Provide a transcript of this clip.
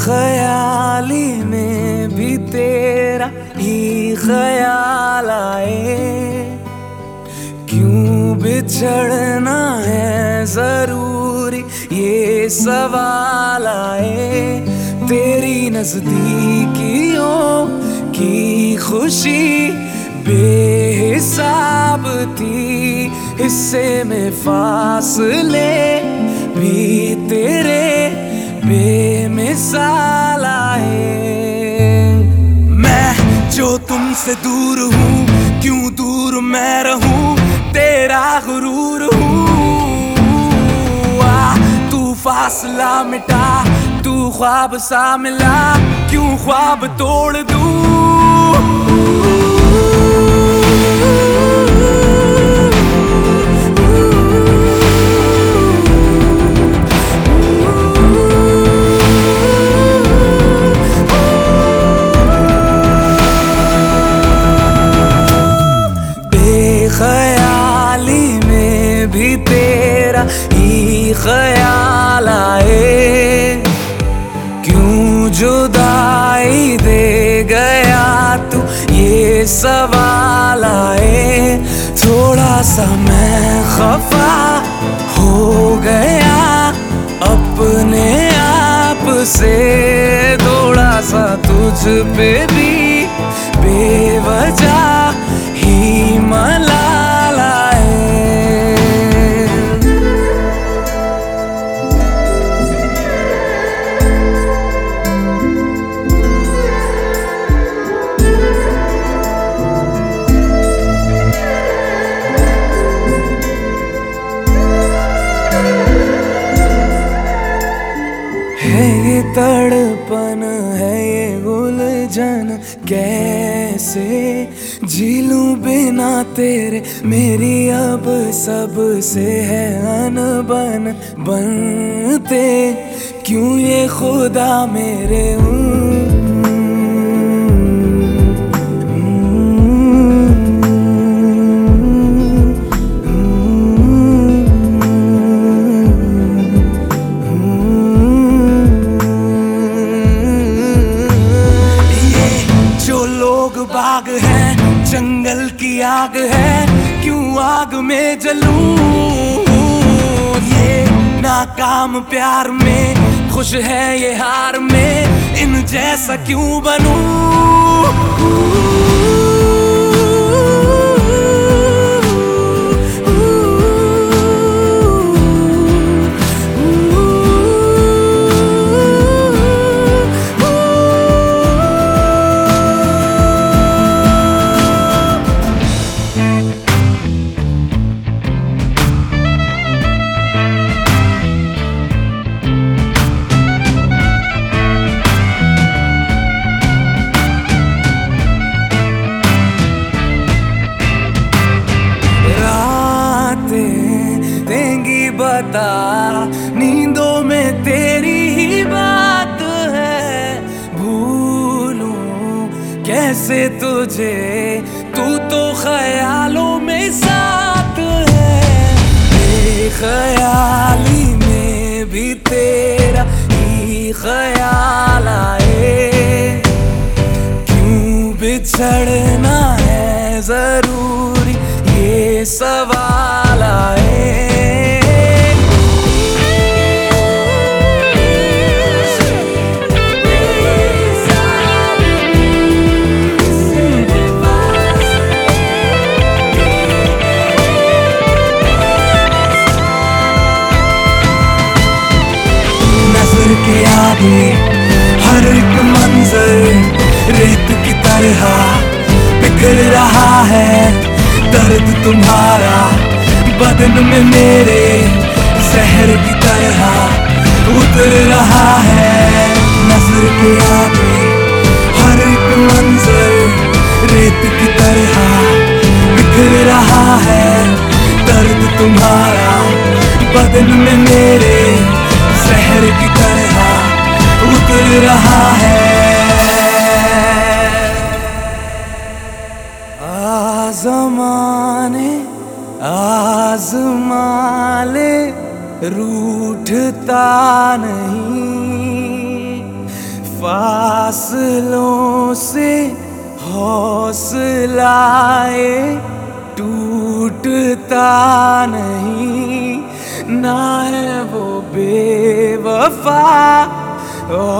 ख्याली में भी तेरा ही ख्याल आए। क्यों बिछड़ना है जरूरी ये सवाल आए। तेरी नजदीकियों की खुशी बेहिसाब थी, हिस्से में फासले भी तेरे बेमिसाल आए। मैं जो तुमसे दूर हूँ, क्यों दूर मैं रहूं, तेरा गुरूर हूँ। तू फासला मिटा, तू ख्वाब सा मिला, क्यों ख्वाब तोड़ दूं। ख्याली में भी तेरा ही ख्याल आए। क्यों जुदाई दे गया तू ये सवाल आए। थोड़ा सा मैं खफा हो गया अपने आप से, थोड़ा सा तुझ पे भी बेवजह ही मलाल आए। है ये तड़पन, है ये उलझन, कैसे झीलूं बिना तेरे। मेरी अब सब से है अनबन, बनते क्यों ये खुदा मेरे। बाग है जंगल की आग है, क्यों आग में जलूं। ये नाकाम प्यार में खुश है ये हार में, इन जैसा क्यों बनूं। देंगी बता नींदों में तेरी ही बात है। भूलूं कैसे तुझे, तू तो ख्यालों में साथ है। बेख्याली में भी तेरा ही ख्याल आए। क्यों बिछड़ना है जरूरी ये सवाल आए। नजर के आगे हर एक मंजर रेत की तरह बिखर रहा है। दर्द तुम्हारा बदन में मेरे जहर की तरह उतर रहा है। नजर के आगे हर एक मंजर रेत की तरह बिखर रहा है। दर्द तुम्हारा बदन में मेरे जहर की तरह उतर रहा है। ज़माने आज़मा ले रूठता नहीं, फासलों से हौसलाए टूटता नहीं, ना है वो बेवफा